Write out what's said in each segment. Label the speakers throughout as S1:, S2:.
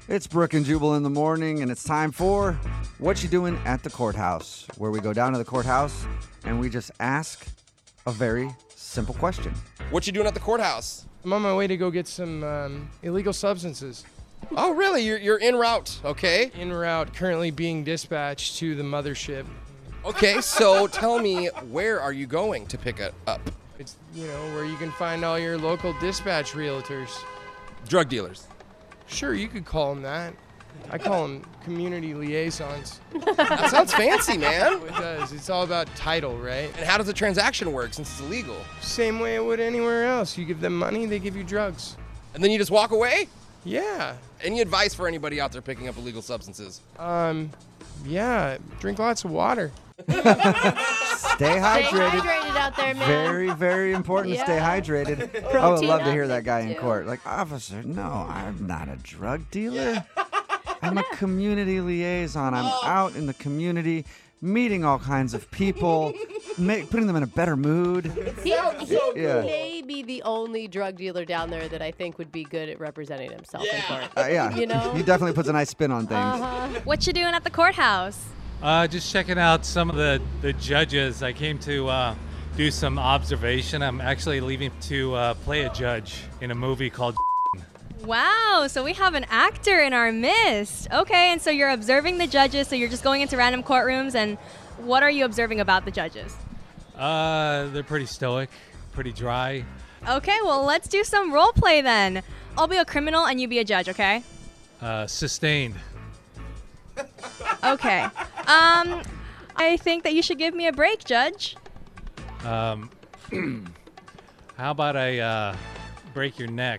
S1: It's Brooke and Jubal in the morning, and it's time for What You Doing at the Courthouse, where we go down to the courthouse and we just ask a very simple question.
S2: What you doing at the courthouse?
S3: I'm on my way to go get some illegal substances.
S2: Oh, really? You're en route, okay?
S3: En route, currently being dispatched to the mothership.
S2: Okay, so tell me, where are you going to pick it up?
S3: It's, where you can find all your local dispatch realtors.
S2: Drug dealers.
S3: Sure, you could call them that. I call them community liaisons.
S2: That sounds fancy, man.
S3: It does. It's all about title, right?
S2: And how does the transaction work since it's illegal?
S3: Same way it would anywhere else. You give them money, they give you drugs.
S2: And then you just walk away?
S3: Yeah.
S2: Any advice for anybody out there picking up illegal substances?
S3: Yeah, drink lots of water.
S1: Stay
S4: Stay
S1: hydrated.
S4: hydrated out there, man.
S1: Very, very important to stay
S4: Yeah.
S1: hydrated. I would
S4: Protein
S1: love to hear that guy in
S4: too.
S1: court. Like, officer, no, I'm not a drug dealer. I'm a community liaison. I'm out in the community, meeting all kinds of people, putting them in a better mood.
S4: He
S1: Yeah.
S4: may be the only drug dealer down there that I think would be good at representing himself in court.
S1: Yeah,
S4: You know?
S1: he definitely puts a nice spin on things.
S5: What you doing at the courthouse?
S6: Just checking out some of the judges. I came to do some observation. I'm actually leaving to play a judge in a movie called.
S5: Wow, so we have an actor in our midst. Okay, and so you're observing the judges, so you're just going into random courtrooms, and what are you observing about the judges?
S6: They're pretty stoic, pretty dry.
S5: Okay, well, let's do some role play then. I'll be a criminal and you be a judge, okay?
S6: Sustained.
S5: Okay. I think that you should give me a break, Judge.
S6: How about I break your neck?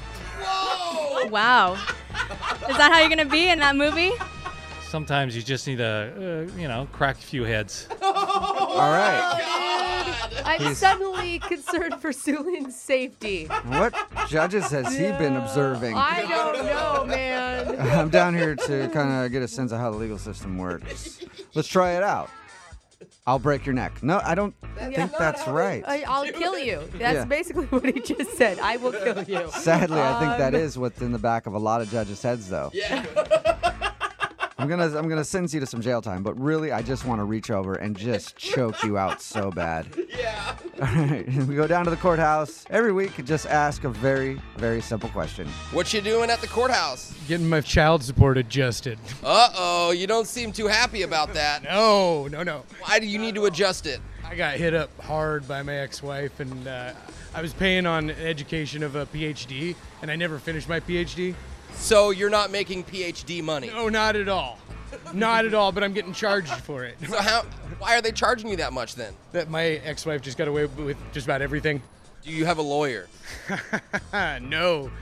S5: Wow. Is that how you're going to be in that movie?
S6: Sometimes you just need to, crack a few heads.
S1: All right.
S4: I'm suddenly concerned for Sulin's safety.
S1: What judges has he been observing?
S4: I don't know, man.
S1: I'm down here to kind of get a sense of how the legal system works. Let's try it out. I'll break your neck. No, I don't think that's right.
S4: I'll kill you. That's
S1: Yeah.
S4: basically what he just said. I will kill you.
S1: Sadly, I think that is what's in the back of a lot of judges' heads, though.
S2: Yeah.
S1: I'm gonna sentence you to some jail time, but really, I just want to reach over and just choke you out so bad.
S2: Yeah.
S1: All right, we go down to the courthouse every week and just ask a very, very simple question.
S2: What you doing at the courthouse?
S3: Getting my child support adjusted.
S2: Uh-oh, you don't seem too happy about that.
S3: No.
S2: Why do you need to adjust it?
S3: I got hit up hard by my ex-wife, and I was paying on education of a PhD, and I never finished my PhD.
S2: So you're not making PhD money?
S3: No, not at all. Not at all, but I'm getting charged for it.
S2: So why are they charging you that much then?
S3: That my ex-wife just got away with just about everything.
S2: Do you have a lawyer?
S3: No.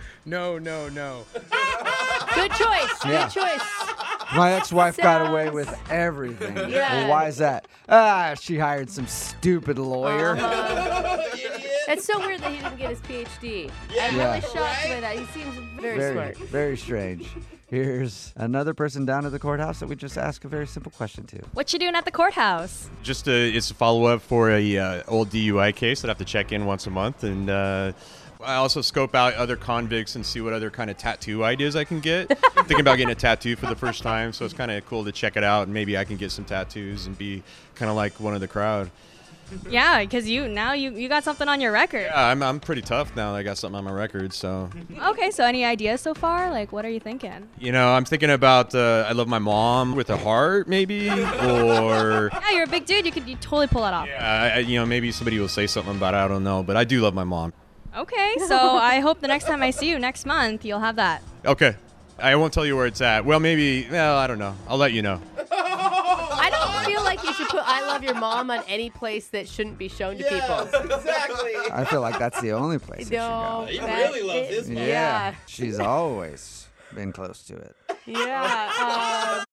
S4: Good choice.
S1: Yeah.
S4: Good choice.
S1: My ex-wife got
S4: Sounds-
S1: away with everything.
S4: Yeah.
S1: Well, why is that? She hired some stupid lawyer.
S4: It's so weird that he didn't get his PhD. I'm
S1: Yeah.
S4: really shocked by that. He seems very smart.
S1: Very strange. Here's another person down at the courthouse that we just ask a very simple question to.
S5: What you doing at the courthouse?
S7: It's a follow-up for a old DUI case that I have to check in once a month, and I also scope out other convicts and see what other kind of tattoo ideas I can get. I'm thinking about getting a tattoo for the first time, so it's kind of cool to check it out, and maybe I can get some tattoos and be kind of like one of the crowd.
S5: Yeah, because you got something on your record.
S7: Yeah, I'm pretty tough now that I got something on my record, so.
S5: Okay, so any ideas so far? Like, what are you thinking?
S7: I'm thinking about I love my mom with a heart, maybe, or.
S5: Yeah, you're a big dude. You totally pull that off.
S7: Yeah, maybe somebody will say something about it, I don't know, but I do love my mom.
S5: Okay, so I hope the next time I see you next month, you'll have that.
S7: Okay. I won't tell you where it's at. Well, I don't know. I'll let you know.
S4: I don't feel like you should put I love your mom on any place that shouldn't be shown to people.
S2: Exactly.
S1: I feel like that's the only place it should
S4: No.
S1: go.
S2: You really love this mom.
S1: Yeah. She's always been close to it.
S4: Yeah.